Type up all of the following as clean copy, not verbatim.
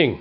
It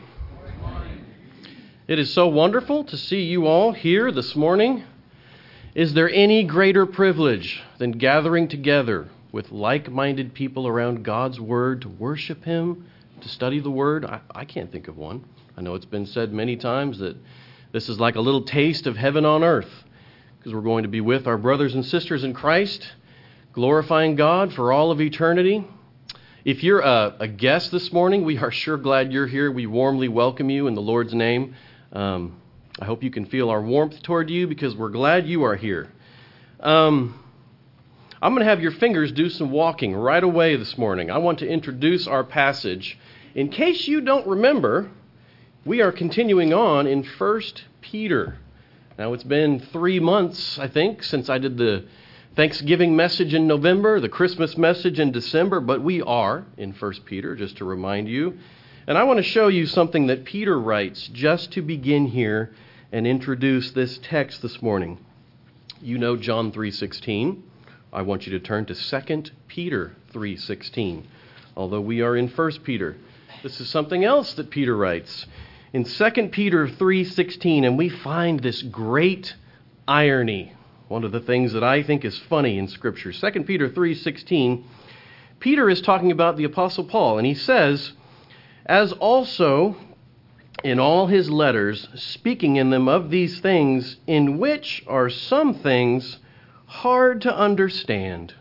is so wonderful to see you all here this morning. Is there any greater privilege than gathering together with like-minded people around God's Word to worship Him, to study the Word? I can't think of one. I know it's been said many times that this is like a little taste of heaven on earth, because we're going to be with our brothers and sisters in Christ, glorifying God for all of eternity. If you're a guest this morning, we are sure glad you're here. We warmly welcome you in the Lord's name. I hope you can feel our warmth toward you because we're glad you are here. I'm going to have your fingers do some walking right away this morning. I want to introduce our passage. In case you don't remember, we are continuing on in 1 Peter. Now, it's been 3 months, I think, since I did the Thanksgiving message in November, the Christmas message in December, but we are in 1 Peter, just to remind you. And I want to show you something that Peter writes just to begin here and introduce this text this morning. You know John 3:16. I want you to turn to 2 Peter 3:16. Although we are in 1 Peter, this is something else that Peter writes. In 2 Peter 3:16, and we find this great irony. One of the things that I think is funny in Scripture. 2 Peter 3:16, Peter is talking about the Apostle Paul, and he says, as also in all his letters, speaking in them of these things, in which are some things hard to understand.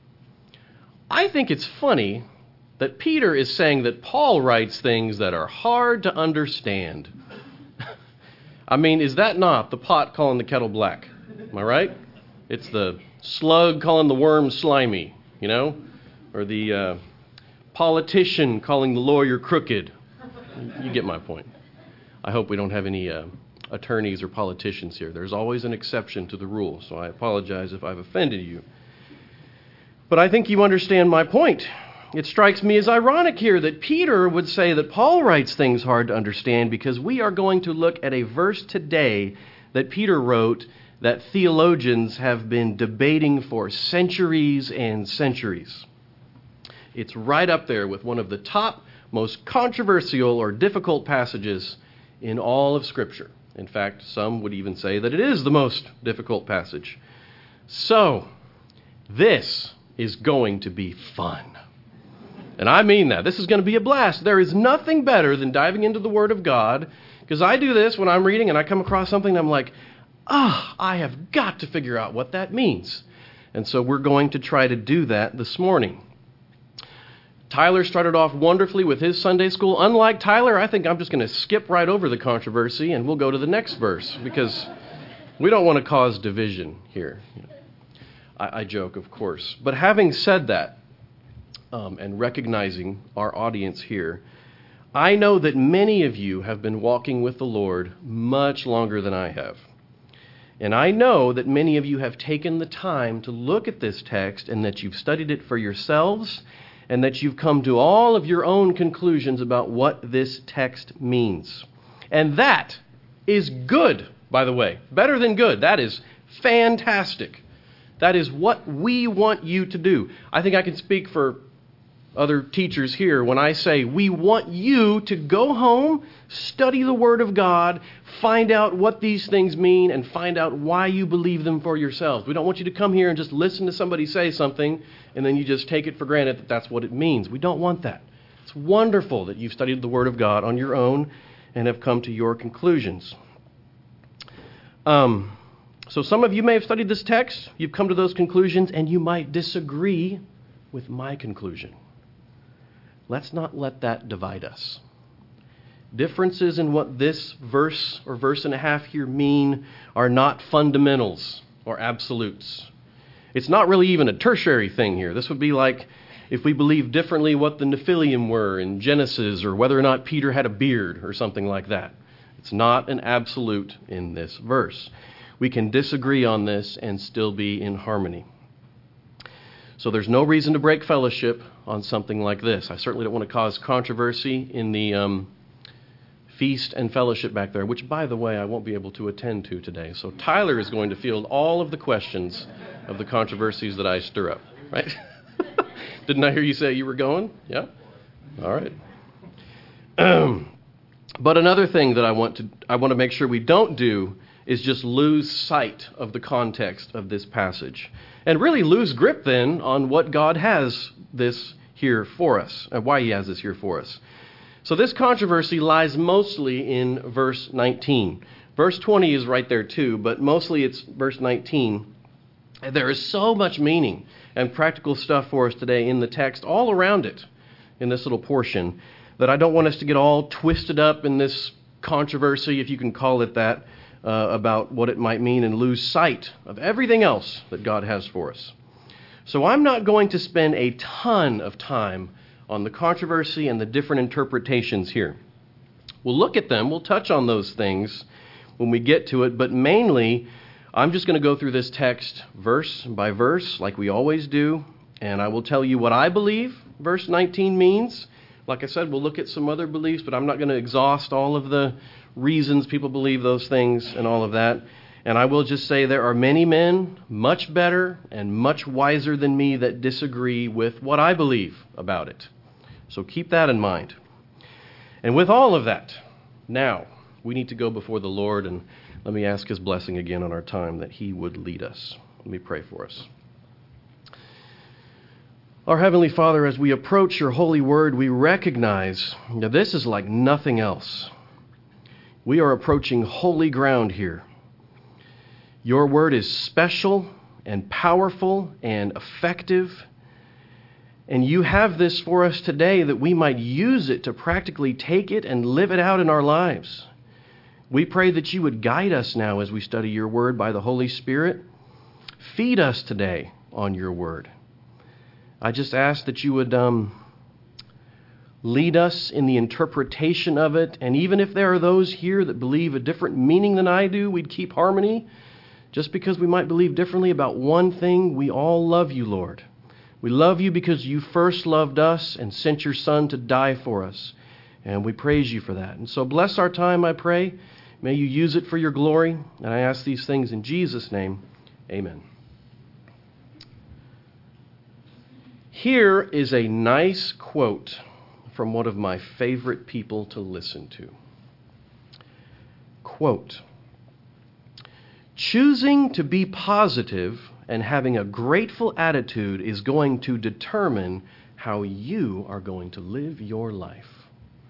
I think it's funny that Peter is saying that Paul writes things that are hard to understand. I mean, is that not the pot calling the kettle black? Am I right? It's the slug calling the worm slimy, you know? Or the politician calling the lawyer crooked. You get my point. I hope we don't have any attorneys or politicians here. There's always an exception to the rule, so I apologize if I've offended you. But I think you understand my point. It strikes me as ironic here that Peter would say that Paul writes things hard to understand, because we are going to look at a verse today that Peter wrote that theologians have been debating for centuries and centuries. It's right up there with one of the top, most controversial or difficult passages in all of Scripture. In fact, some would even say that it is the most difficult passage. So, this is going to be fun. And I mean that. This is going to be a blast. There is nothing better than diving into the Word of God, because I do this when I'm reading and I come across something and I'm like, I have got to figure out what that means. And so we're going to try to do that this morning. Tyler started off wonderfully with his Sunday school. Unlike Tyler, I think I'm just going to skip right over the controversy and we'll go to the next verse, because we don't want to cause division here. I joke, of course. But having said that, and recognizing our audience here, I know that many of you have been walking with the Lord much longer than I have. And I know that many of you have taken the time to look at this text and that you've studied it for yourselves and that you've come to all of your own conclusions about what this text means. And that is good, by the way. Better than good. That is fantastic. That is what we want you to do. I think I can speak for other teachers here when I say we want you to go home, study the Word of God, find out what these things mean, and find out why you believe them for yourselves. We don't want you to come here and just listen to somebody say something and then you just take it for granted that that's what it means. We don't want that. It's wonderful that you've studied the Word of God on your own and have come to your conclusions. So some of you may have studied this text, you've come to those conclusions, and you might disagree with my conclusion. Let's not let that divide us. Differences in what this verse or verse and a half here mean are not fundamentals or absolutes. It's not really even a tertiary thing here. This would be like if we believe differently what the Nephilim were in Genesis, or whether or not Peter had a beard or something like that. It's not an absolute in this verse. We can disagree on this and still be in harmony. So there's no reason to break fellowship on something like this. I certainly don't want to cause controversy in the feast and fellowship back there, which, by the way, I won't be able to attend to today. So Tyler is going to field all of the questions of the controversies that I stir up, right? Didn't I hear you say you were going? Yeah? All right. But another thing that I want to make sure we don't do is just lose sight of the context of this passage and really lose grip then on what God has this here for us and why he has this here for us. So this controversy lies mostly in verse 19. Verse 20 is right there too, but mostly it's verse 19. There is so much meaning and practical stuff for us today in the text all around it in this little portion that I don't want us to get all twisted up in this controversy, if you can call it that, about what it might mean and lose sight of everything else that God has for us. So I'm not going to spend a ton of time on the controversy and the different interpretations here. We'll look at them, we'll touch on those things when we get to it, but mainly I'm just going to go through this text verse by verse like we always do, and I will tell you what I believe verse 19 means. Like I said, we'll look at some other beliefs, but I'm not going to exhaust all of the reasons people believe those things and all of that. And I will just say there are many men much better and much wiser than me that disagree with what I believe about it. So keep that in mind. And with all of that, now we need to go before the Lord, and let me ask his blessing again on our time that he would lead us. Let me pray for us. Our Heavenly Father, as we approach your holy word, we recognize that this is like nothing else. We are approaching holy ground here. Your word is special and powerful and effective, and you have this for us today that we might use it to practically take it and live it out in our lives. We pray that you would guide us now as we study your word by the Holy Spirit. Feed us today on your word. I just ask that you would lead us in the interpretation of it. And even if there are those here that believe a different meaning than I do, we'd keep harmony. Just because we might believe differently about one thing, we all love you, Lord. We love you because you first loved us and sent your Son to die for us. And we praise you for that. And so bless our time, I pray. May you use it for your glory. And I ask these things in Jesus' name. Amen. Here is a nice quote from one of my favorite people to listen to. Quote, "Choosing to be positive and having a grateful attitude is going to determine how you are going to live your life."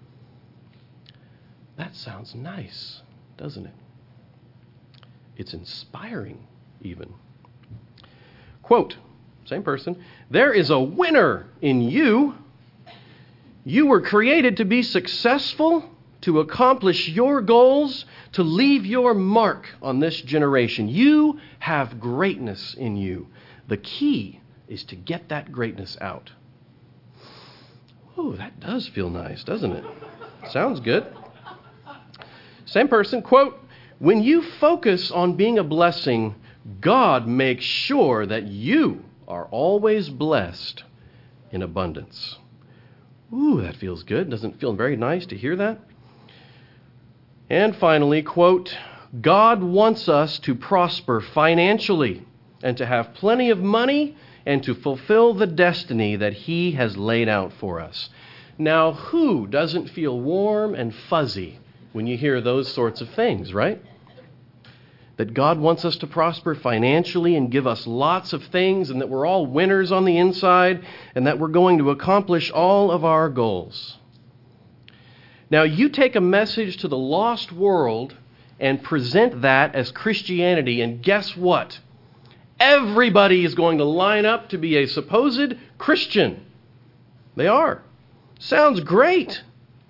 That sounds nice, doesn't it? It's inspiring, even. Quote, same person, "There is a winner in you. You were created to be successful, to accomplish your goals, to leave your mark on this generation. You have greatness in you. The key is to get that greatness out." Oh, that does feel nice, doesn't it? Sounds good. Same person, quote, "When you focus on being a blessing, God makes sure that you are always blessed in abundance." Ooh, that feels good. Doesn't it feel very nice to hear that? And finally, quote, "God wants us to prosper financially and to have plenty of money and to fulfill the destiny that he has laid out for us." Now, who doesn't feel warm and fuzzy when you hear those sorts of things, right? That God wants us to prosper financially and give us lots of things, and that we're all winners on the inside, and that we're going to accomplish all of our goals. Now, you take a message to the lost world and present that as Christianity, and guess what? Everybody is going to line up to be a supposed Christian. They are. Sounds great.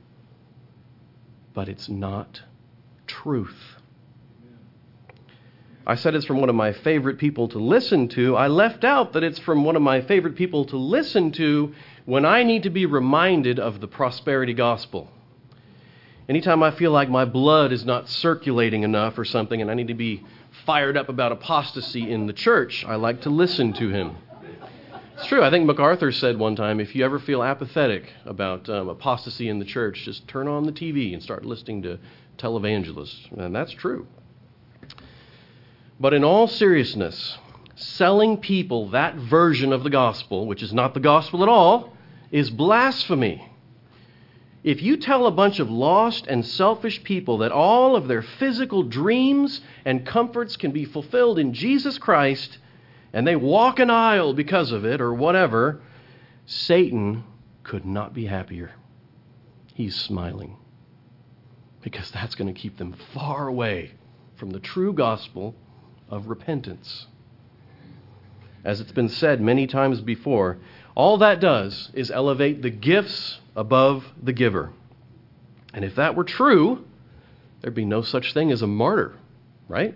But it's not truth. I said it's from one of my favorite people to listen to. I left out that it's from one of my favorite people to listen to when I need to be reminded of the prosperity gospel. Anytime I feel like my blood is not circulating enough or something and I need to be fired up about apostasy in the church, I like to listen to him. It's true. I think MacArthur said one time, if you ever feel apathetic about apostasy in the church, just turn on the TV and start listening to televangelists. And that's true. But in all seriousness, selling people that version of the gospel, which is not the gospel at all, is blasphemy. If you tell a bunch of lost and selfish people that all of their physical dreams and comforts can be fulfilled in Jesus Christ, and they walk an aisle because of it or whatever, Satan could not be happier. He's smiling, because that's going to keep them far away from the true gospel of repentance. As it's been said many times before, all that does is elevate the gifts above the giver. And if that were true, there'd be no such thing as a martyr, right?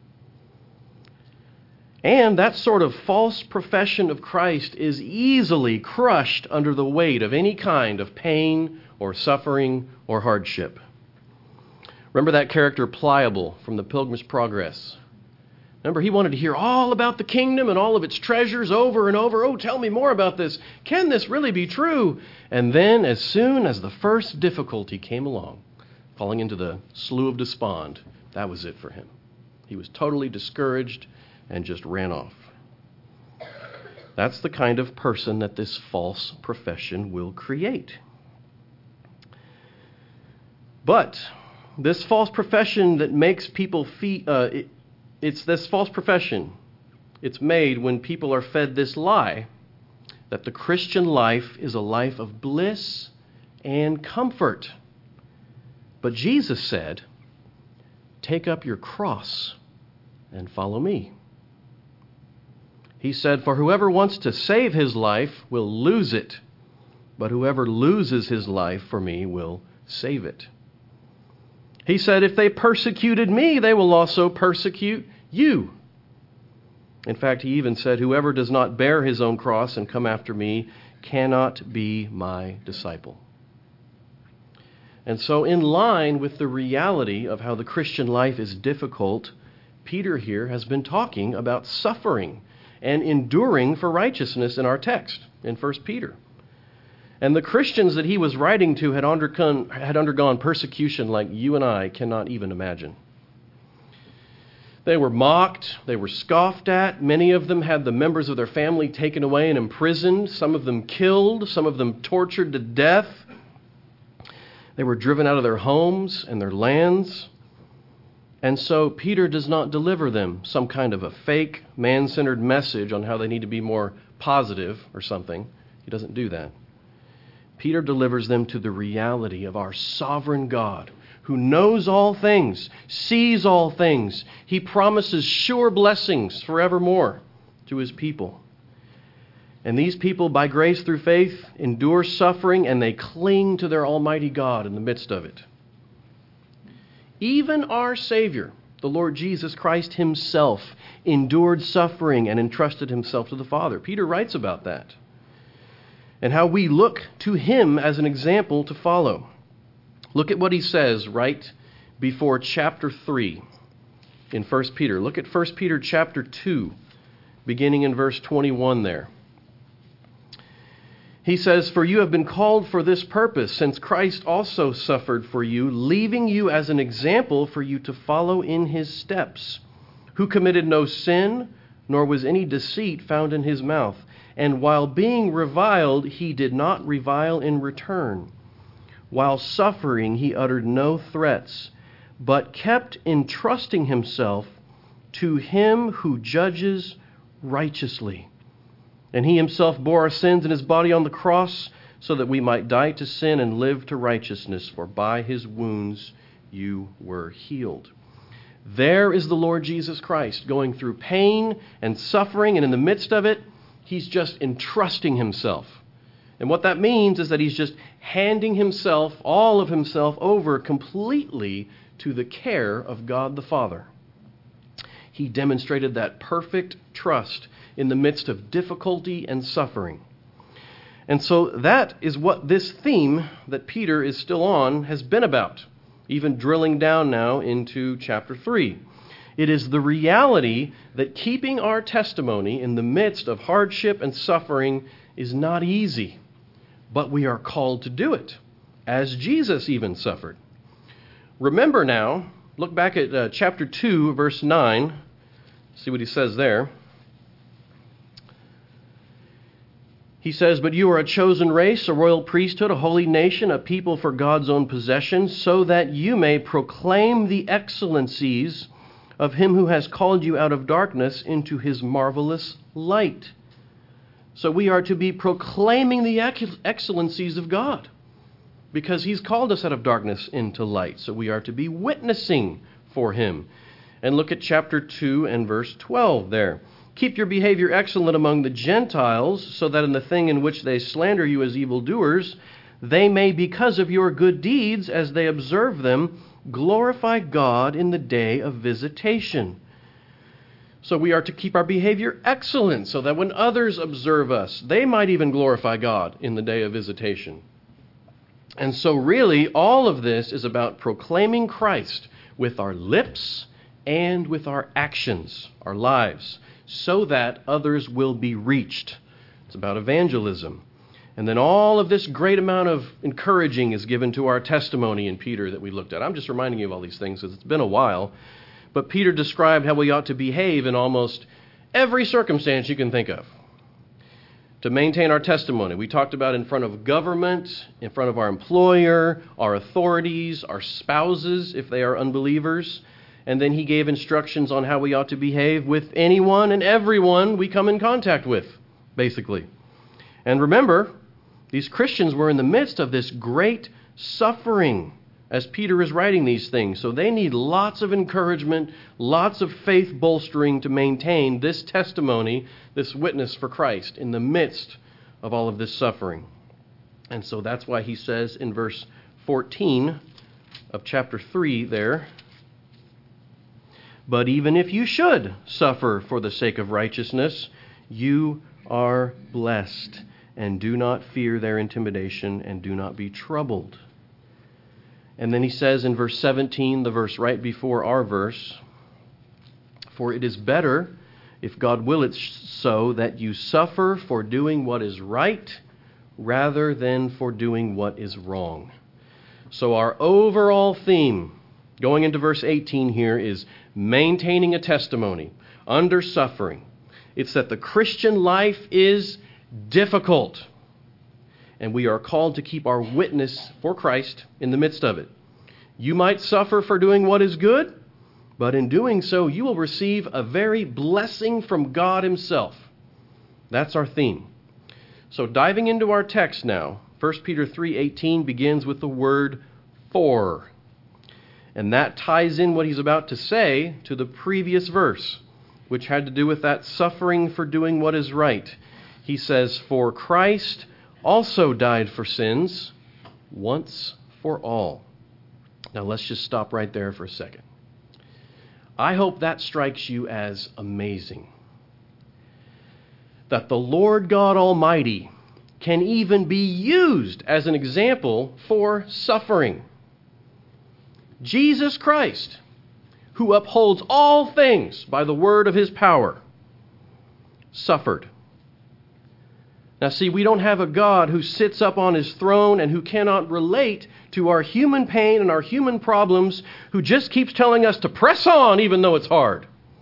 And that sort of false profession of Christ is easily crushed under the weight of any kind of pain or suffering or hardship. Remember that character Pliable from the Pilgrim's Progress? Remember, he wanted to hear all about the kingdom and all of its treasures over and over. Oh, tell me more about this. Can this really be true? And then, as soon as the first difficulty came along, falling into the slough of despond, that was it for him. He was totally discouraged and just ran off. That's the kind of person that this false profession will create. But this false profession that makes people feel... It's this false profession. It's made when people are fed this lie that the Christian life is a life of bliss and comfort. But Jesus said, "Take up your cross and follow me." He said, "For whoever wants to save his life will lose it, but whoever loses his life for me will save it." He said, "If they persecuted me, they will also persecute you." In fact, he even said, "Whoever does not bear his own cross and come after me cannot be my disciple." And so, in line with the reality of how the Christian life is difficult, Peter here has been talking about suffering and enduring for righteousness in our text in 1 Peter. And the Christians that he was writing to had undergone persecution like you and I cannot even imagine. They were mocked, they were scoffed at. Many of them had the members of their family taken away and imprisoned, some of them killed, some of them tortured to death. They were driven out of their homes and their lands. And so Peter does not deliver them some kind of a fake, man-centered message on how they need to be more positive or something. He doesn't do that. Peter delivers them to the reality of our sovereign God, who knows all things, sees all things. He promises sure blessings forevermore to his people. And these people, by grace through faith, endure suffering, and they cling to their Almighty God in the midst of it. Even our Savior, the Lord Jesus Christ himself, endured suffering and entrusted himself to the Father. Peter writes about that, and how we look to him as an example to follow. Look at what he says right before chapter 3 in 1 Peter. Look at 1 Peter chapter 2, beginning in verse 21 there. He says, "For you have been called for this purpose, since Christ also suffered for you, leaving you as an example for you to follow in his steps, who committed no sin, nor was any deceit found in his mouth. And while being reviled, he did not revile in return. While suffering, he uttered no threats, but kept entrusting himself to him who judges righteously. And he himself bore our sins in his body on the cross, so that we might die to sin and live to righteousness. For by his wounds you were healed." There is the Lord Jesus Christ going through pain and suffering, and in the midst of it, he's just entrusting himself. And what that means is that he's just handing himself, all of himself, over completely to the care of God the Father. He demonstrated that perfect trust in the midst of difficulty and suffering. And so that is what this theme that Peter is still on has been about, even drilling down now into chapter 3. It is the reality that keeping our testimony in the midst of hardship and suffering is not easy, but we are called to do it, as Jesus even suffered. Remember now, look back at chapter 2, verse 9. See what he says there. He says, "But you are a chosen race, a royal priesthood, a holy nation, a people for God's own possession, so that you may proclaim the excellencies of him who has called you out of darkness into his marvelous light." So we are to be proclaiming the excellencies of God because he's called us out of darkness into light. So we are to be witnessing for him. And look at chapter 2 and verse 12 there. "Keep your behavior excellent among the Gentiles, so that in the thing in which they slander you as evildoers, they may, because of your good deeds, as they observe them, glorify God in the day of visitation." So we are to keep our behavior excellent, so that when others observe us, they might even glorify God in the day of visitation. And so really, all of this is about proclaiming Christ with our lips and with our actions, our lives, so that others will be reached. It's about evangelism. And then all of this great amount of encouraging is given to our testimony in Peter that we looked at. I'm just reminding you of all these things because it's been a while. But Peter described how we ought to behave in almost every circumstance you can think of to maintain our testimony. We talked about in front of government, in front of our employer, our authorities, our spouses if they are unbelievers. And then he gave instructions on how we ought to behave with anyone and everyone we come in contact with, basically. And remember, these Christians were in the midst of this great suffering as Peter is writing these things. So they need lots of encouragement, lots of faith bolstering to maintain this testimony, this witness for Christ in the midst of all of this suffering. And so that's why he says in verse 14 of chapter 3 there, "But even if you should suffer for the sake of righteousness, you are blessed, and do not fear their intimidation, and do not be troubled." And then he says in verse 17, the verse right before our verse, "For it is better, if God will it so, that you suffer for doing what is right, rather than for doing what is wrong." So our overall theme, going into verse 18 here, is maintaining a testimony under suffering. It's that the Christian life is difficult, and we are called to keep our witness for Christ in the midst of it. You might suffer for doing what is good, but in doing so, you will receive a very blessing from God himself. That's our theme. So diving into our text now, 1 Peter 3:18 begins with the word "for." And that ties in what he's about to say to the previous verse, which had to do with that suffering for doing what is right. He says, "For Christ also died for sins once for all." Now let's just stop right there for a second. I hope that strikes you as amazing. That the Lord God Almighty can even be used as an example for suffering. Jesus Christ, who upholds all things by the word of his power, suffered. Now see, we don't have a God who sits up on his throne and who cannot relate to our human pain and our human problems, who just keeps telling us to press on even though it's hard.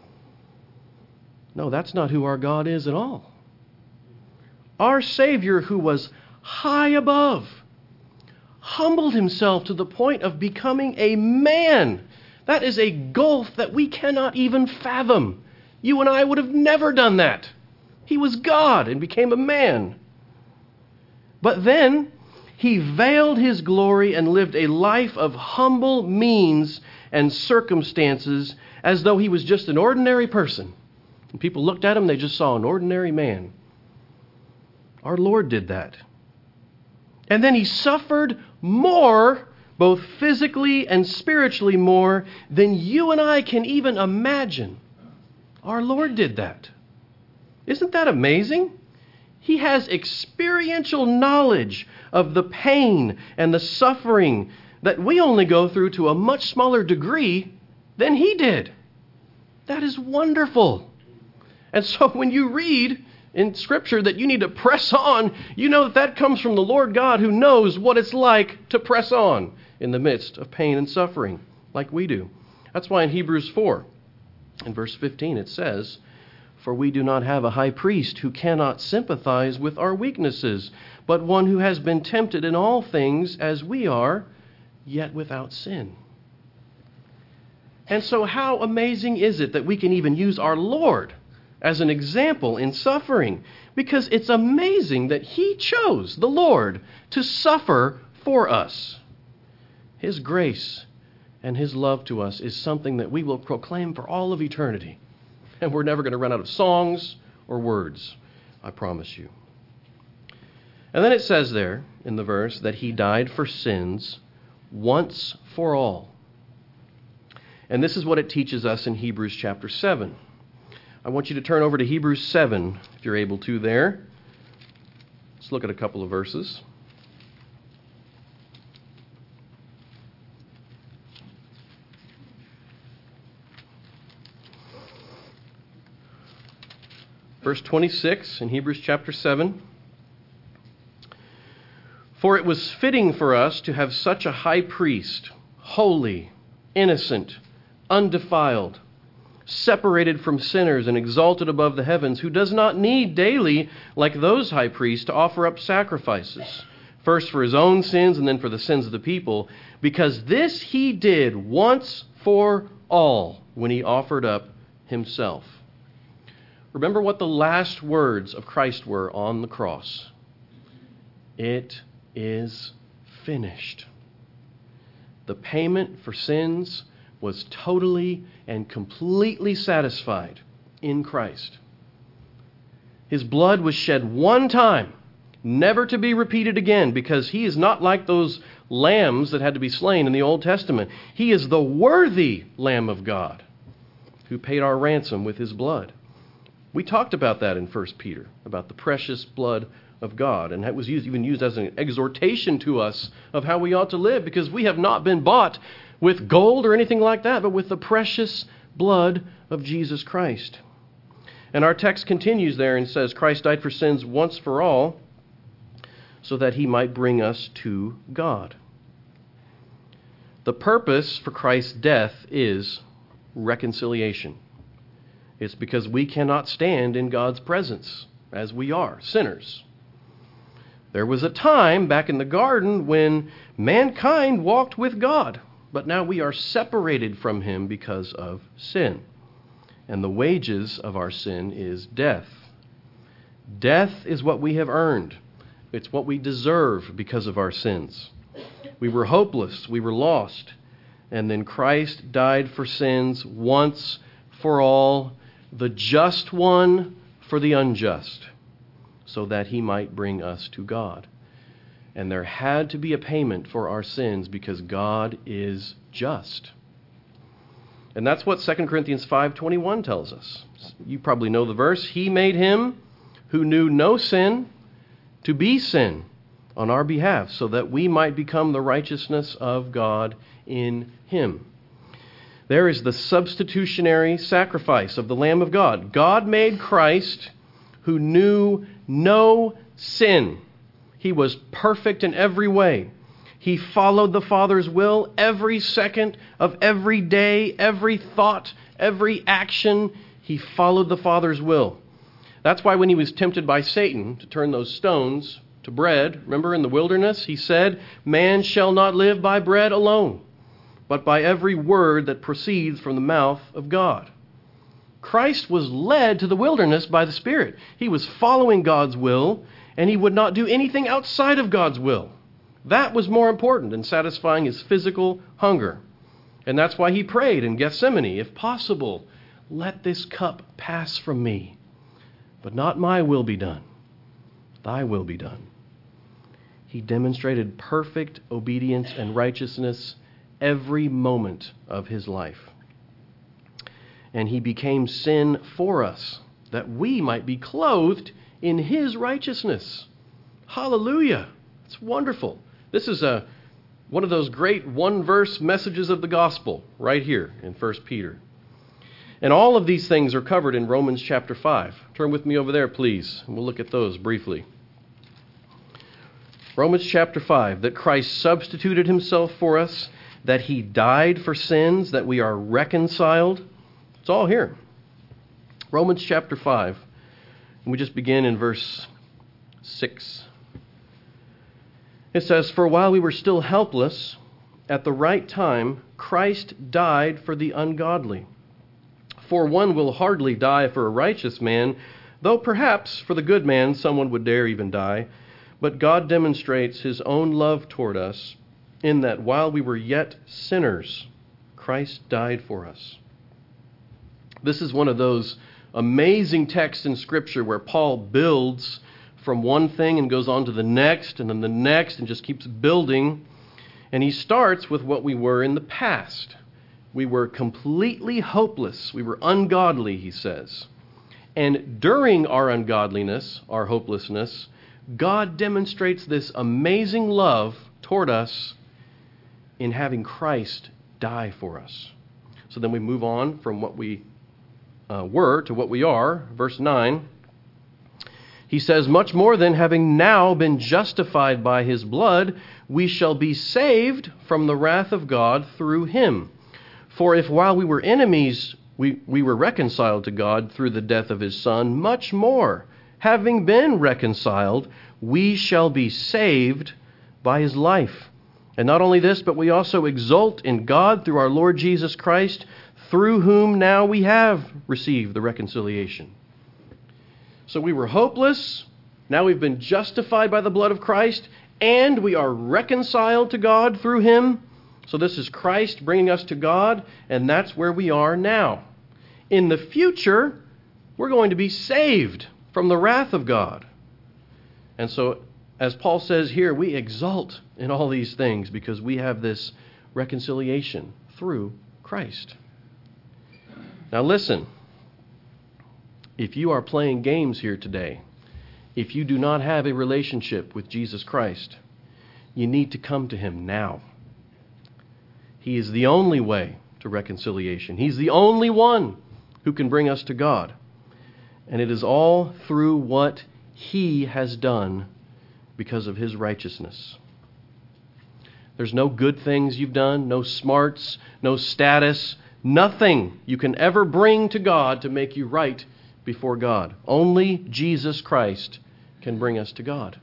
No, that's not who our God is at all. Our Savior, who was high above, humbled himself to the point of becoming a man. That is a gulf that we cannot even fathom. You and I would have never done that. He was God and became a man. But then he veiled his glory and lived a life of humble means and circumstances as though he was just an ordinary person. When people looked at him, they just saw an ordinary man. Our Lord did that. And then he suffered more, both physically and spiritually more, than you and I can even imagine. Our Lord did that. Isn't that amazing? He has experiential knowledge of the pain and the suffering that we only go through to a much smaller degree than he did. That is wonderful. And so when you read in Scripture that you need to press on, you know that comes from the Lord God, who knows what it's like to press on in the midst of pain and suffering like we do. That's why in Hebrews 4, in verse 15, it says, For we do not have a high priest who cannot sympathize with our weaknesses, but one who has been tempted in all things as we are, yet without sin. And so how amazing is it that we can even use our Lord as an example in suffering? Because it's amazing that He chose, the Lord, to suffer for us. His grace and His love to us is something that we will proclaim for all of eternity. And we're never going to run out of songs or words, I promise you. And then it says there in the verse that He died for sins once for all. And this is what it teaches us in Hebrews chapter 7. I want you to turn over to Hebrews 7, if you're able to there. Let's look at a couple of verses. Verse 26 in Hebrews chapter 7. For it was fitting for us to have such a high priest, holy, innocent, undefiled, separated from sinners and exalted above the heavens, who does not need daily, like those high priests, to offer up sacrifices, first for His own sins and then for the sins of the people, because this He did once for all when He offered up Himself. Remember what the last words of Christ were on the cross. It is finished. The payment for sins was totally and completely satisfied in Christ. His blood was shed one time, never to be repeated again, because He is not like those lambs that had to be slain in the Old Testament. He is the worthy Lamb of God who paid our ransom with His blood. We talked about that in 1 Peter, about the precious blood of God, and it was even used as an exhortation to us of how we ought to live, because we have not been bought with gold or anything like that, but with the precious blood of Jesus Christ. And our text continues there and says, Christ died for sins once for all, so that He might bring us to God. The purpose for Christ's death is reconciliation. It's because we cannot stand in God's presence as we are, sinners. There was a time back in the garden when mankind walked with God, but now we are separated from Him because of sin. And the wages of our sin is death. Death is what we have earned. It's what we deserve because of our sins. We were hopeless. We were lost. And then Christ died for sins once for all, the just one for the unjust, so that He might bring us to God. And there had to be a payment for our sins because God is just. And that's what 2 Corinthians 5:21 tells us. You probably know the verse. He made Him who knew no sin to be sin on our behalf, so that we might become the righteousness of God in Him. There is the substitutionary sacrifice of the Lamb of God. God made Christ who knew no sin. He was perfect in every way. He followed the Father's will every second of every day, every thought, every action. He followed the Father's will. That's why when He was tempted by Satan to turn those stones to bread, remember in the wilderness, He said, "Man shall not live by bread alone, but by every word that proceeds from the mouth of God." Christ was led to the wilderness by the Spirit. He was following God's will, and He would not do anything outside of God's will. That was more important than satisfying His physical hunger. And that's why He prayed in Gethsemane, "If possible, let this cup pass from me. But not my will be done. Thy will be done." He demonstrated perfect obedience and righteousness every moment of His life. And He became sin for us, that we might be clothed in His righteousness. Hallelujah! It's wonderful. This is one of those great one-verse messages of the gospel right here in 1 Peter. And all of these things are covered in Romans chapter 5. Turn with me over there, please, and we'll look at those briefly. Romans chapter 5, that Christ substituted Himself for us, that He died for sins, that we are reconciled. It's all here. Romans chapter 5. And we just begin in verse 6. It says, "For while we were still helpless, at the right time, Christ died for the ungodly. For one will hardly die for a righteous man, though perhaps for the good man someone would dare even die. But God demonstrates his own love toward us, in that while we were yet sinners, Christ died for us." This is one of those amazing texts in Scripture where Paul builds from one thing and goes on to the next and then the next and just keeps building. And he starts with what we were in the past. We were completely hopeless. We were ungodly, he says. And during our ungodliness, our hopelessness, God demonstrates this amazing love toward us in having Christ die for us. So then we move on from what we were to what we are. Verse 9, he says, "Much more than having now been justified by his blood, we shall be saved from the wrath of God through him. For if while we were enemies, we were reconciled to God through the death of his Son, much more, having been reconciled, we shall be saved by his life. And not only this, but we also exult in God through our Lord Jesus Christ, through whom now we have received the reconciliation." So we were hopeless. Now we've been justified by the blood of Christ, and we are reconciled to God through him. So this is Christ bringing us to God, and that's where we are now. In the future, we're going to be saved from the wrath of God. And so, as Paul says here, we exult in all these things because we have this reconciliation through Christ. Now listen, if you are playing games here today, if you do not have a relationship with Jesus Christ, you need to come to him now. He is the only way to reconciliation. He's the only one who can bring us to God. And it is all through what he has done because of his righteousness. There's no good things you've done, no smarts, no status, nothing you can ever bring to God to make you right before God. Only Jesus Christ can bring us to God.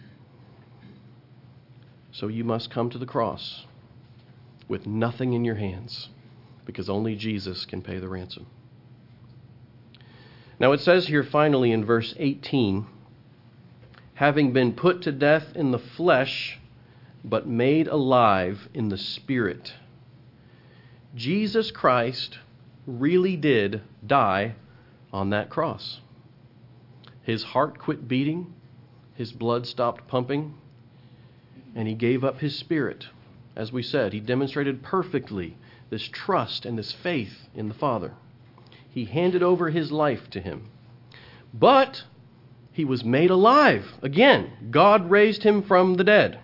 So you must come to the cross with nothing in your hands, because only Jesus can pay the ransom. Now it says here finally in verse 18, "Having been put to death in the flesh, but made alive in the Spirit." Jesus Christ really did die on that cross. His heart quit beating, his blood stopped pumping, and he gave up his spirit. As we said, he demonstrated perfectly this trust and this faith in the Father. He handed over his life to him. But he was made alive. Again, God raised him from the dead.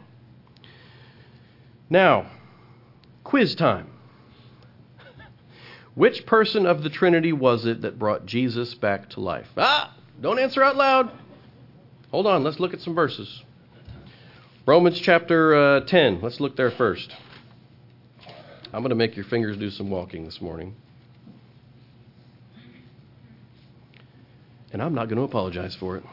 Now, quiz time. Which person of the Trinity was it that brought Jesus back to life? Don't answer out loud. Hold on, let's look at some verses. Romans chapter 10. Let's look there first. I'm going to make your fingers do some walking this morning. And I'm not going to apologize for it.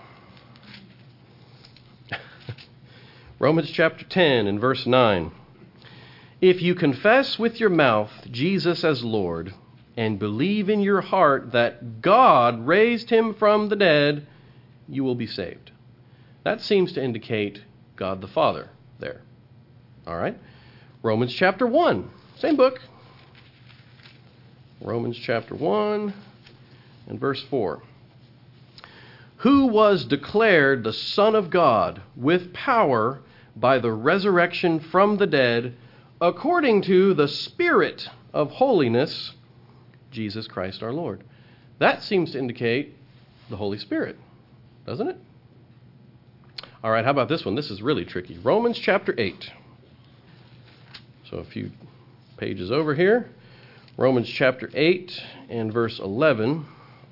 Romans chapter 10 and verse 9. "If you confess with your mouth Jesus as Lord, and believe in your heart that God raised him from the dead, you will be saved." That seems to indicate God the Father there. All right. Romans chapter 1. Same book. Romans chapter 1 and verse 4. "Who was declared the Son of God with power by the resurrection from the dead, according to the Spirit of holiness, Jesus Christ our Lord." That seems to indicate the Holy Spirit, doesn't it? All right, how about this one? This is really tricky. Romans chapter 8. So a few pages over here. Romans chapter 8 and verse 11.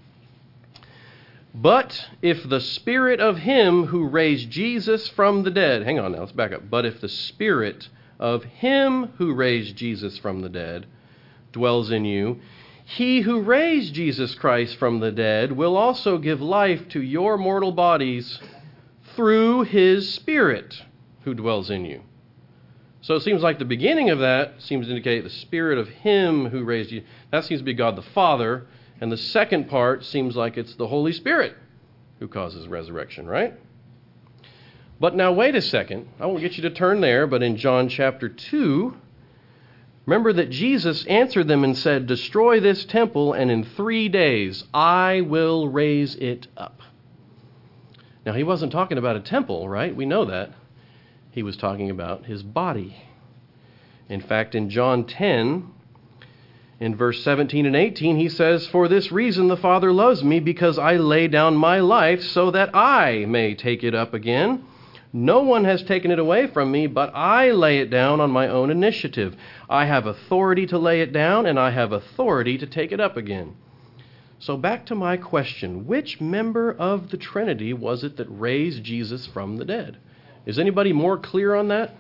"But if the Spirit of him who raised Jesus from the dead," hang on now, let's back up. "But if the Spirit of him who raised Jesus from the dead dwells in you, He who raised Jesus Christ from the dead will also give life to your mortal bodies through his Spirit who dwells in you. So it seems like the beginning of that seems to indicate the Spirit of him who raised you. That seems to be God the Father. And the second part seems like it's the Holy Spirit who causes resurrection, right? But now wait a second. I won't get you to turn there, but in John chapter 2, remember that Jesus answered them and said, "Destroy this temple, and in 3 days I will raise it up." Now, he wasn't talking about a temple, right? We know that. He was talking about his body. In fact, in John 10, in verse 17 and 18, he says, "For this reason the Father loves me, because I lay down my life so that I may take it up again. No one has taken it away from me, but I lay it down on my own initiative. I have authority to lay it down, and I have authority to take it up again." So back to my question, which member of the Trinity was it that raised Jesus from the dead? Is anybody more clear on that?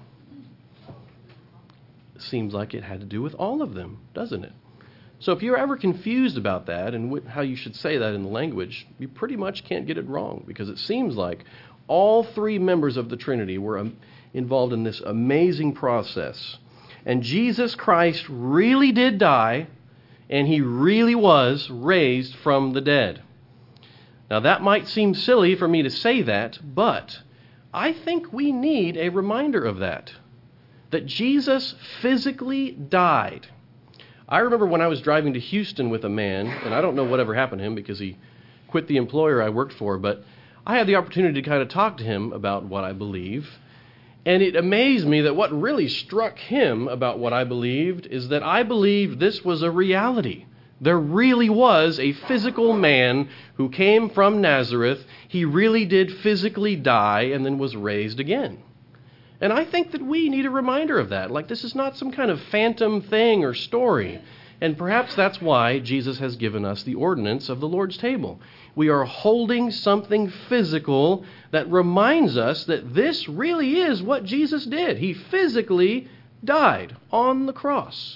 It seems like it had to do with all of them, doesn't it? So if you're ever confused about that and how you should say that in the language, you pretty much can't get it wrong, because it seems like all three members of the Trinity were involved in this amazing process. And Jesus Christ really did die, and he really was raised from the dead. Now that might seem silly for me to say that, but I think we need a reminder of that Jesus physically died. I remember when I was driving to Houston with a man, and I don't know whatever happened to him because he quit the employer I worked for, but I had the opportunity to kind of talk to him about what I believe. And it amazed me that what really struck him about what I believed is that I believed this was a reality. There really was a physical man who came from Nazareth. He really did physically die and then was raised again. And I think that we need a reminder of that. Like, this is not some kind of phantom thing or story. And perhaps that's why Jesus has given us the ordinance of the Lord's table. We are holding something physical that reminds us that this really is what Jesus did. He physically died on the cross.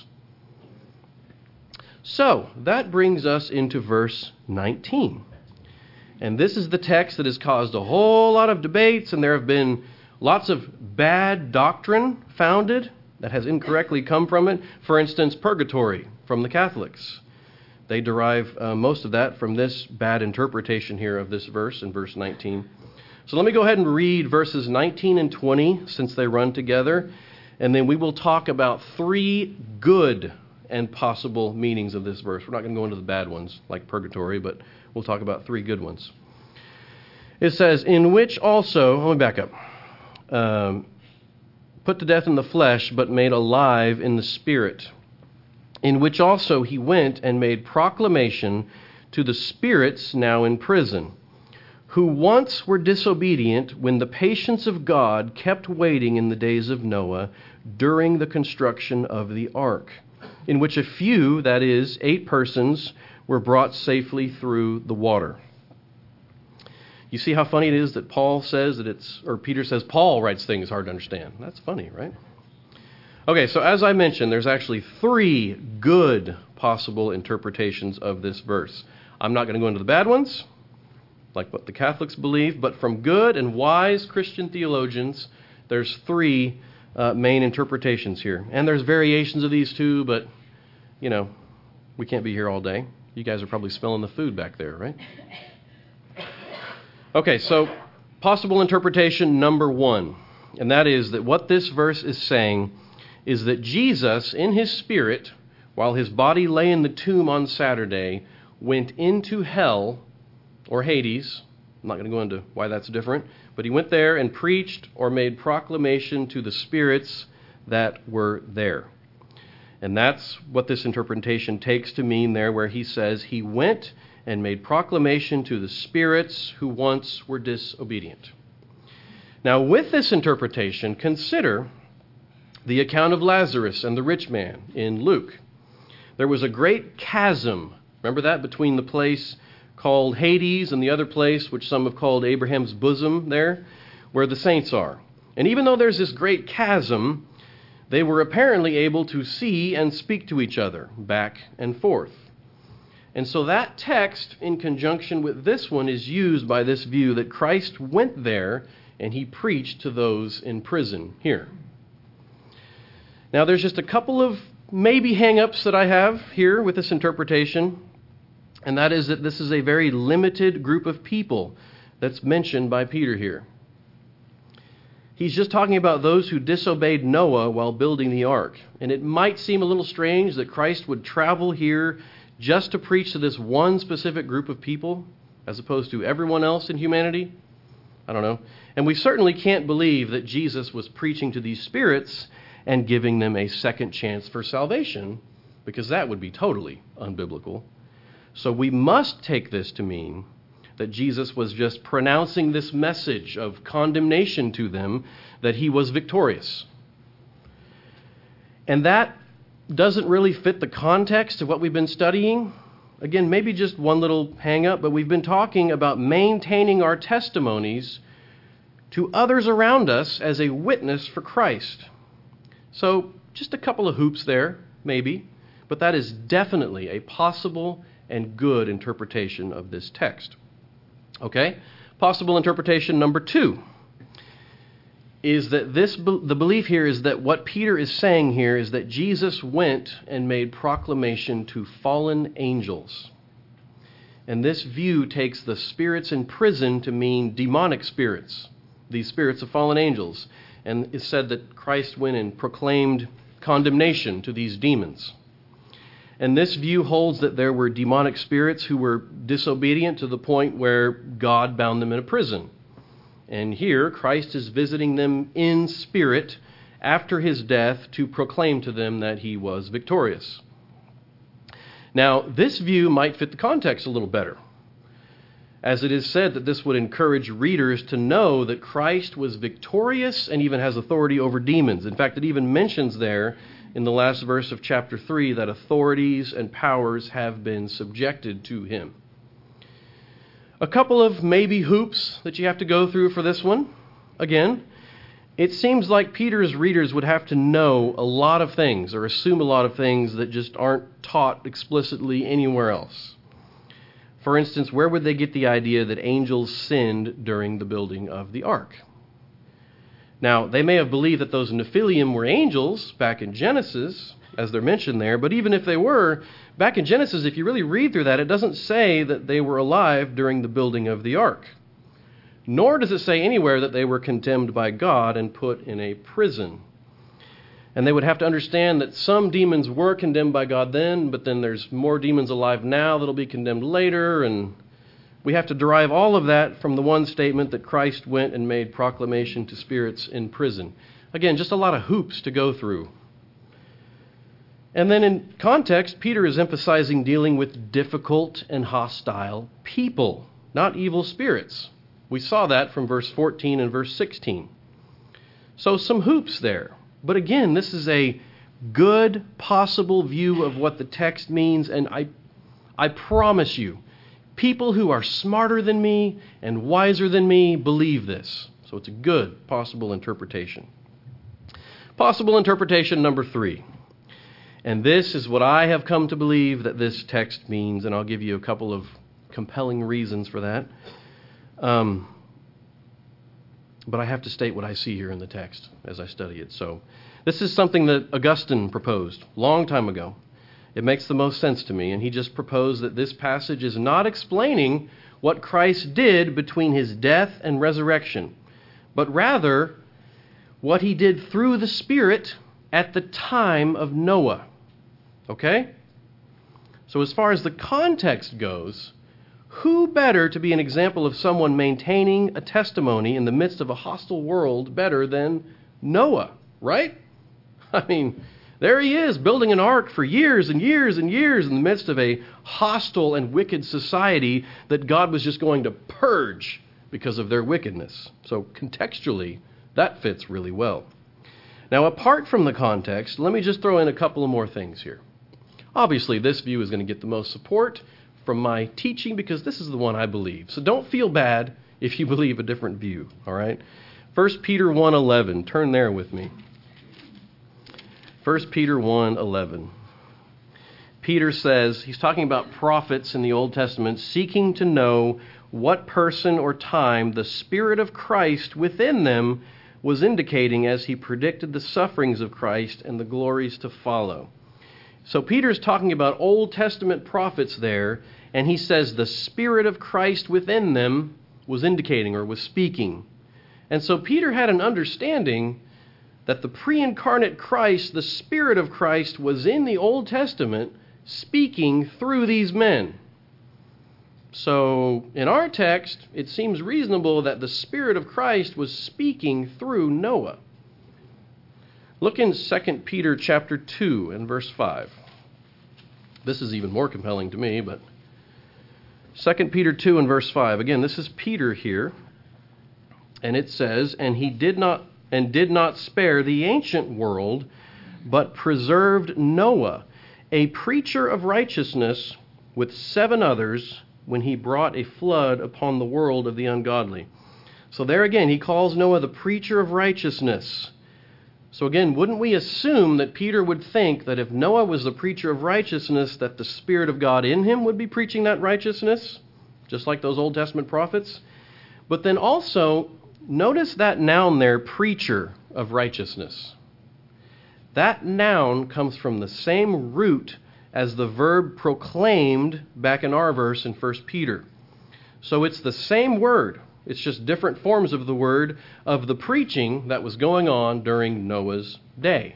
So, that brings us into verse 19. And this is the text that has caused a whole lot of debates, and there have been lots of bad doctrine founded that has incorrectly come from it. For instance, purgatory from the Catholics. They derive most of that from this bad interpretation here of this verse in verse 19. So let me go ahead and read verses 19 and 20 since they run together, and then we will talk about 3 good and possible meanings of this verse. We're not going to go into the bad ones like purgatory, but we'll talk about 3 good ones. It says, "In which also," let me back up. "Put to death in the flesh, but made alive in the spirit. In which also he went and made proclamation to the spirits now in prison, who once were disobedient when the patience of God kept waiting in the days of Noah during the construction of the ark, in which a few, that is, 8 persons, were brought safely through the water." You see how funny it is that Peter says Paul writes things hard to understand. That's funny, right? Okay, so as I mentioned, there's actually 3 good possible interpretations of this verse. I'm not going to go into the bad ones, like what the Catholics believe, but from good and wise Christian theologians, there's 3 main interpretations here. And there's variations of these too, but, we can't be here all day. You guys are probably smelling the food back there, right? Okay, so possible interpretation number 1, and that is that what this verse is saying is that Jesus, in his spirit, while his body lay in the tomb on Saturday, went into hell, or Hades. I'm not going to go into why that's different, but he went there and preached or made proclamation to the spirits that were there. And that's what this interpretation takes to mean there, where he says he went and made proclamation to the spirits who once were disobedient. Now, with this interpretation, consider the account of Lazarus and the rich man in Luke. There was a great chasm, remember that, between the place called Hades and the other place, which some have called Abraham's bosom there, where the saints are. And even though there's this great chasm, they were apparently able to see and speak to each other back and forth. And so that text, in conjunction with this one, is used by this view that Christ went there and he preached to those in prison here. Now, there's just a couple of maybe hang-ups that I have here with this interpretation, and that is that this is a very limited group of people that's mentioned by Peter here. He's just talking about those who disobeyed Noah while building the ark. And it might seem a little strange that Christ would travel here just to preach to this one specific group of people, as opposed to everyone else in humanity. I don't know. And we certainly can't believe that Jesus was preaching to these spirits and giving them a second chance for salvation, because that would be totally unbiblical. So we must take this to mean that Jesus was just pronouncing this message of condemnation to them, that he was victorious. And that doesn't really fit the context of what we've been studying. Again, maybe just one little hang-up, but we've been talking about maintaining our testimonies to others around us as a witness for Christ. So just a couple of hoops there, maybe, but that is definitely a possible and good interpretation of this text. Okay? Possible interpretation number 2 is that the belief here is that what Peter is saying here is that Jesus went and made proclamation to fallen angels. And this view takes the spirits in prison to mean demonic spirits, these spirits of fallen angels. And it's said that Christ went and proclaimed condemnation to these demons. And this view holds that there were demonic spirits who were disobedient to the point where God bound them in a prison. And here, Christ is visiting them in spirit after his death to proclaim to them that he was victorious. Now, this view might fit the context a little better, as it is said that this would encourage readers to know that Christ was victorious and even has authority over demons. In fact, it even mentions there in the last verse of chapter 3 that authorities and powers have been subjected to him. A couple of maybe hoops that you have to go through for this one. Again, it seems like Peter's readers would have to know a lot of things or assume a lot of things that just aren't taught explicitly anywhere else. For instance, where would they get the idea that angels sinned during the building of the ark? Now, they may have believed that those Nephilim were angels back in Genesis, as they're mentioned there, but even if they were, back in Genesis, if you really read through that, it doesn't say that they were alive during the building of the ark. Nor does it say anywhere that they were condemned by God and put in a prison. And they would have to understand that some demons were condemned by God then, but then there's more demons alive now that'll be condemned later, and we have to derive all of that from the one statement that Christ went and made proclamation to spirits in prison. Again, just a lot of hoops to go through. And then in context, Peter is emphasizing dealing with difficult and hostile people, not evil spirits. We saw that from verse 14 and verse 16. So some hoops there. But again, this is a good possible view of what the text means, and I promise you, people who are smarter than me and wiser than me believe this. So it's a good possible interpretation. Possible interpretation number 3. And this is what I have come to believe that this text means, and I'll give you a couple of compelling reasons for that. But I have to state what I see here in the text as I study it. So this is something that Augustine proposed a long time ago. It makes the most sense to me, and he just proposed that this passage is not explaining what Christ did between his death and resurrection, but rather what he did through the Spirit at the time of Noah. Okay? So as far as the context goes, who better to be an example of someone maintaining a testimony in the midst of a hostile world better than Noah, right? I mean, there he is, building an ark for years and years and years in the midst of a hostile and wicked society that God was just going to purge because of their wickedness. So contextually, that fits really well. Now, apart from the context, let me just throw in a couple of more things here. Obviously, this view is going to get the most support from my teaching because this is the one I believe. So don't feel bad if you believe a different view, all right? 1 Peter 1:11, turn there with me. 1 Peter 1:11. Peter says, he's talking about prophets in the Old Testament seeking to know what person or time the Spirit of Christ within them was indicating as he predicted the sufferings of Christ and the glories to follow. So Peter's talking about Old Testament prophets there, and he says the Spirit of Christ within them was indicating or was speaking. And so Peter had an understanding that the pre-incarnate Christ, the Spirit of Christ, was in the Old Testament speaking through these men. So in our text, it seems reasonable that the Spirit of Christ was speaking through Noah. Look in 2 Peter chapter 2 and verse 5. This is even more compelling to me, but 2 Peter 2 and verse 5. Again, this is Peter here. And it says, "And he did not spare the ancient world, but preserved Noah, a preacher of righteousness, with 7 others, when he brought a flood upon the world of the ungodly." So there again, he calls Noah the preacher of righteousness. So again, wouldn't we assume that Peter would think that if Noah was the preacher of righteousness, that the Spirit of God in him would be preaching that righteousness, just like those Old Testament prophets? But then also, notice that noun there, preacher of righteousness. That noun comes from the same root as the verb proclaimed back in our verse in 1 Peter. So it's the same word. It's just different forms of the word of the preaching that was going on during Noah's day.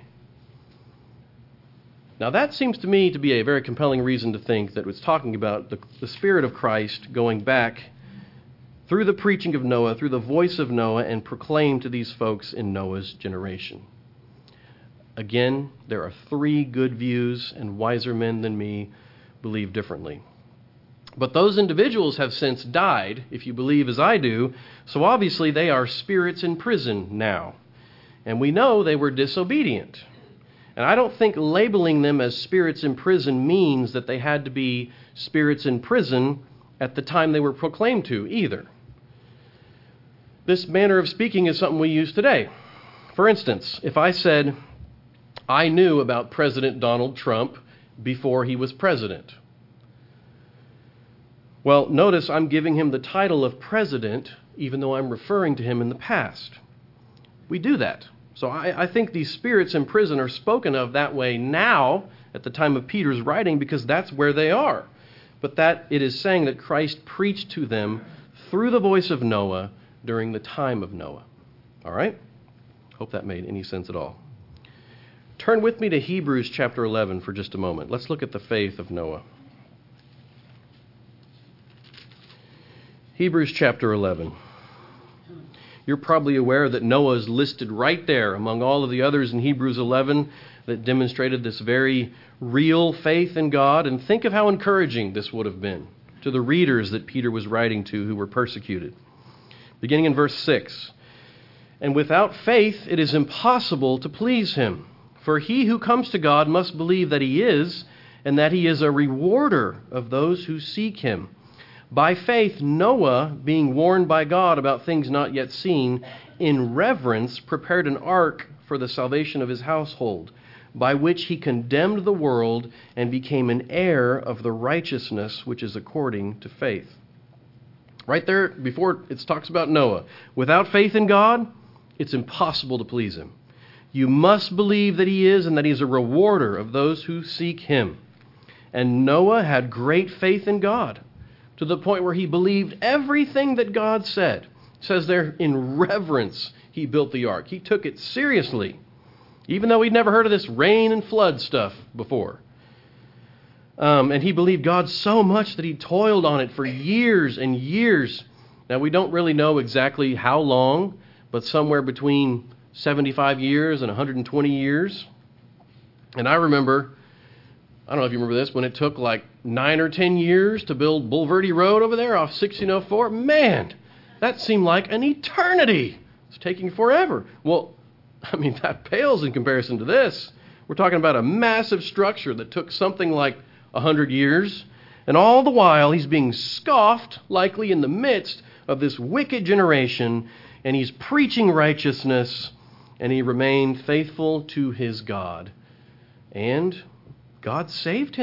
Now that seems to me to be a very compelling reason to think that it's talking about the Spirit of Christ going back through the preaching of Noah, through the voice of Noah, and proclaimed to these folks in Noah's generation. Again, there are 3 good views, and wiser men than me believe differently. But those individuals have since died, if you believe as I do, so obviously they are spirits in prison now. And we know they were disobedient. And I don't think labeling them as spirits in prison means that they had to be spirits in prison at the time they were proclaimed to either. This manner of speaking is something we use today. For instance, if I said, I knew about President Donald Trump before he was president. Well, notice I'm giving him the title of president, even though I'm referring to him in the past. We do that. So I think these spirits in prison are spoken of that way now, at the time of Peter's writing, because that's where they are. But that it is saying that Christ preached to them through the voice of Noah during the time of Noah. All right? Hope that made any sense at all. Turn with me to Hebrews chapter 11 for just a moment. Let's look at the faith of Noah. Hebrews chapter 11. You're probably aware that Noah is listed right there among all of the others in Hebrews 11 that demonstrated this very real faith in God. And think of how encouraging this would have been to the readers that Peter was writing to who were persecuted. Beginning in verse 6. "And without faith it is impossible to please him. For he who comes to God must believe that he is, and that he is a rewarder of those who seek him. By faith, Noah, being warned by God about things not yet seen, in reverence prepared an ark for the salvation of his household, by which he condemned the world and became an heir of the righteousness which is according to faith." Right there, before it talks about Noah. Without faith in God, it's impossible to please him. You must believe that he is and that he is a rewarder of those who seek him. And Noah had great faith in God, to the point where he believed everything that God said. It says there, in reverence, he built the ark. He took it seriously, even though he'd never heard of this rain and flood stuff before. And he believed God so much that he toiled on it for years and years. Now, we don't really know exactly how long, but somewhere between 75 years and 120 years. And I remember, I don't know if you remember this, when it took like 9 or 10 years to build Bulverde Road over there off 1604. Man, that seemed like an eternity. It's taking forever. Well, I mean, that pales in comparison to this. We're talking about a massive structure that took something like 100 years. And all the while, he's being scoffed, likely in the midst of this wicked generation, and he's preaching righteousness, and he remained faithful to his God. And God saved him.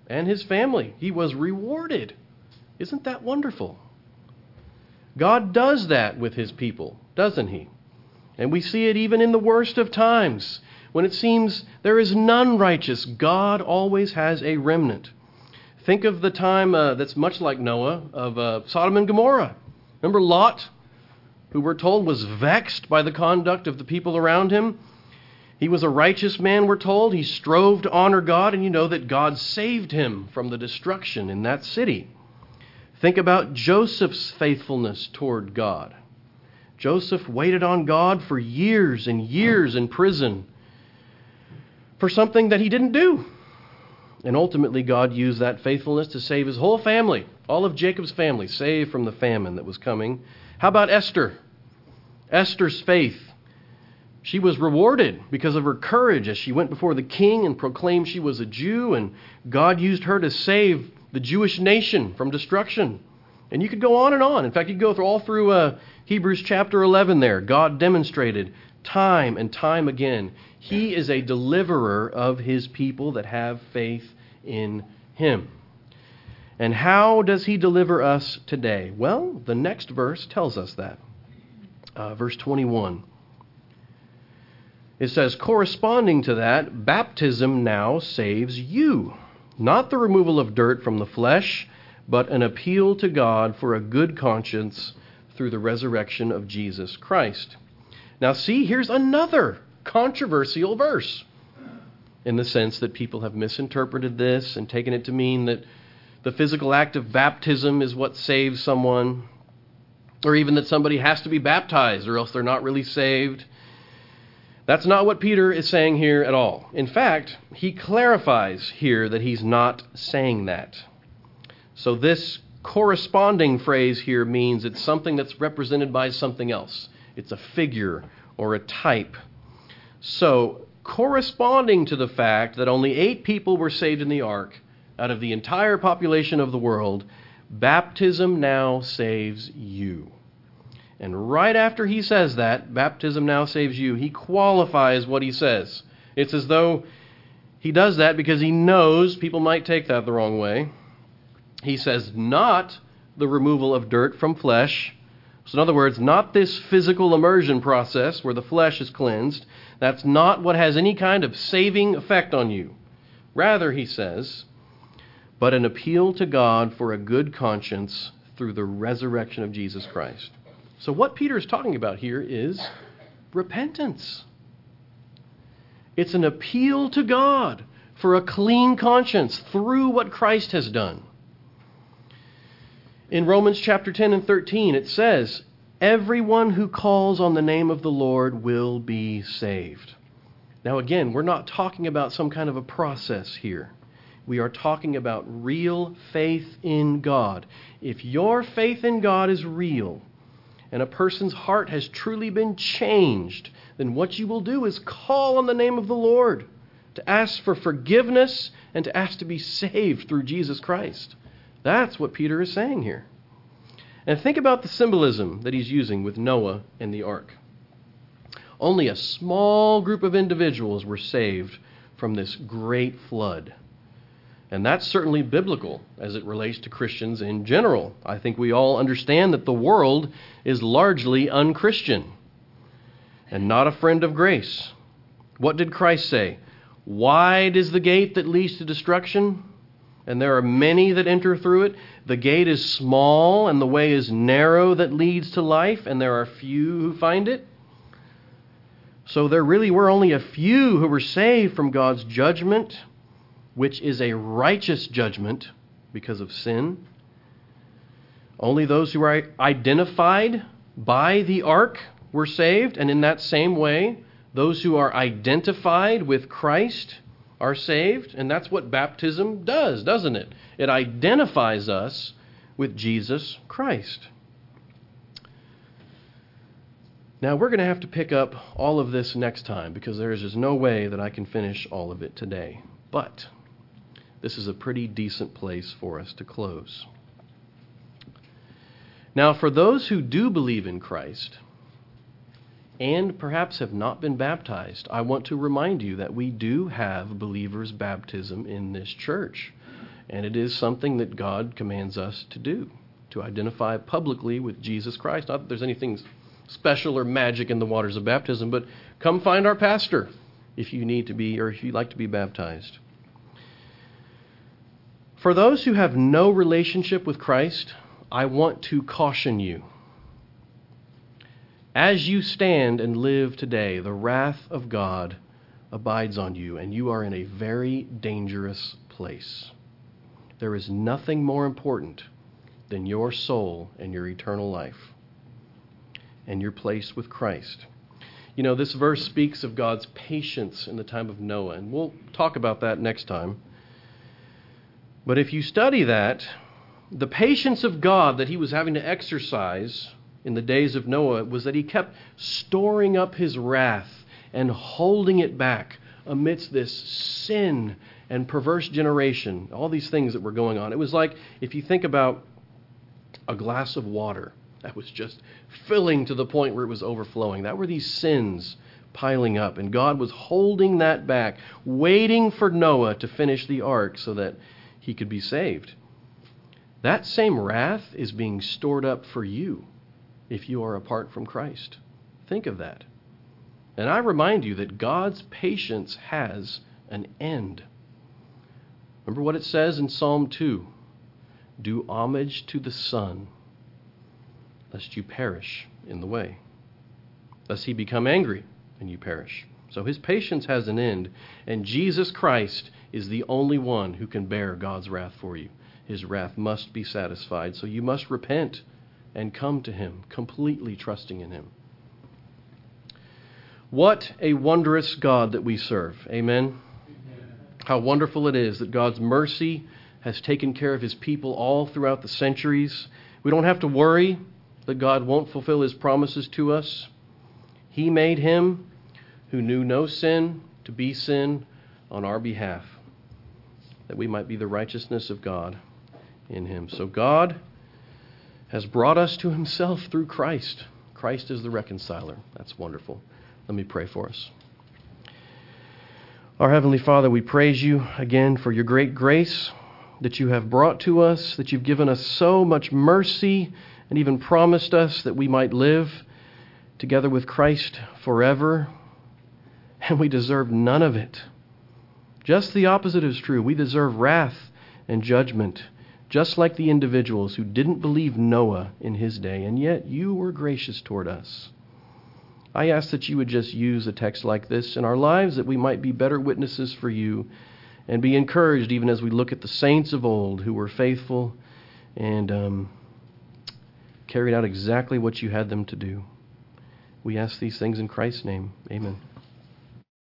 and his family. He was rewarded. Isn't that wonderful? God does that with his people, doesn't he? And we see it even in the worst of times. When it seems there is none righteous, God always has a remnant. Think of the time that's much like Noah of Sodom and Gomorrah. Remember Lot, who we're told was vexed by the conduct of the people around him? He was a righteous man, we're told. He strove to honor God, and you know that God saved him from the destruction in that city. Think about Joseph's faithfulness toward God. Joseph waited on God for years and years in prison for something that he didn't do. And ultimately, God used that faithfulness to save his whole family, all of Jacob's family, saved from the famine that was coming. How about Esther? Esther's faith. She was rewarded because of her courage as she went before the king and proclaimed she was a Jew, and God used her to save the Jewish nation from destruction. And you could go on and on. In fact, you could go all through Hebrews chapter 11 there. God demonstrated time and time again He is a deliverer of His people that have faith in Him. And how does He deliver us today? Well, the next verse tells us that. Verse 21. It says, corresponding to that, baptism now saves you. Not the removal of dirt from the flesh, but an appeal to God for a good conscience through the resurrection of Jesus Christ. Now see, here's another controversial verse, in the sense that people have misinterpreted this and taken it to mean that the physical act of baptism is what saves someone, or even that somebody has to be baptized or else they're not really saved. That's not what Peter is saying here at all. In fact, he clarifies here that he's not saying that. So this corresponding phrase here means it's something that's represented by something else. It's a figure or a type. So, corresponding to the fact that only 8 people were saved in the ark out of the entire population of the world, baptism now saves you. And right after he says that, baptism now saves you, he qualifies what he says. It's as though he does that because he knows people might take that the wrong way. He says, not the removal of dirt from flesh. So in other words, not this physical immersion process where the flesh is cleansed. That's not what has any kind of saving effect on you. Rather, he says, but an appeal to God for a good conscience through the resurrection of Jesus Christ. So what Peter is talking about here is repentance. It's an appeal to God for a clean conscience through what Christ has done. In Romans chapter 10 and 13, it says, everyone who calls on the name of the Lord will be saved. Now again, we're not talking about some kind of a process here. We are talking about real faith in God. If your faith in God is real, and a person's heart has truly been changed, then what you will do is call on the name of the Lord to ask for forgiveness and to ask to be saved through Jesus Christ. That's what Peter is saying here. And think about the symbolism that he's using with Noah and the ark. Only a small group of individuals were saved from this great flood. And that's certainly biblical as it relates to Christians in general. I think we all understand that the world is largely unchristian and not a friend of grace. What did Christ say? Wide is the gate that leads to destruction, and there are many that enter through it. The gate is small, and the way is narrow that leads to life, and there are few who find it. So there really were only a few who were saved from God's judgment, which is a righteous judgment because of sin. Only those who are identified by the ark were saved, and in that same way, those who are identified with Christ are saved, and that's what baptism does, doesn't it? It identifies us with Jesus Christ. Now, we're going to have to pick up all of this next time because there is just no way that I can finish all of it today. But this is a pretty decent place for us to close. Now, for those who do believe in Christ and perhaps have not been baptized, I want to remind you that we do have believers' baptism in this church. And it is something that God commands us to do, to identify publicly with Jesus Christ. Not that there's anything special or magic in the waters of baptism, but come find our pastor if you need to be, or if you'd like to be baptized. For those who have no relationship with Christ, I want to caution you. As you stand and live today, the wrath of God abides on you, and you are in a very dangerous place. There is nothing more important than your soul and your eternal life and your place with Christ. You know, this verse speaks of God's patience in the time of Noah, and we'll talk about that next time. But if you study that, the patience of God that he was having to exercise in the days of Noah was that he kept storing up his wrath and holding it back amidst this sin and perverse generation, all these things that were going on. It was like if you think about a glass of water that was just filling to the point where it was overflowing. That were these sins piling up, and God was holding that back, waiting for Noah to finish the ark so that he could be saved. That same wrath is being stored up for you if you are apart from Christ. Think of that. And I remind you that God's patience has an end. Remember what it says in Psalm 2. Do homage to the Son, lest you perish in the way, lest he become angry and you perish. So his patience has an end, and Jesus Christ is the only one who can bear God's wrath for you. His wrath must be satisfied, so you must repent and come to him, completely trusting in him. What a wondrous God that we serve. Amen? How wonderful it is that God's mercy has taken care of his people all throughout the centuries. We don't have to worry that God won't fulfill his promises to us. He made him who knew no sin to be sin on our behalf, that we might be the righteousness of God in him. So God has brought us to himself through Christ. Christ is the reconciler. That's wonderful. Let me pray for us. Our Heavenly Father, we praise you again for your great grace that you have brought to us, that you've given us so much mercy and even promised us that we might live together with Christ forever. And we deserve none of it. Just the opposite is true. We deserve wrath and judgment, just like the individuals who didn't believe Noah in his day, and yet you were gracious toward us. I ask that you would just use a text like this in our lives, that we might be better witnesses for you and be encouraged even as we look at the saints of old who were faithful and carried out exactly what you had them to do. We ask these things in Christ's name. Amen.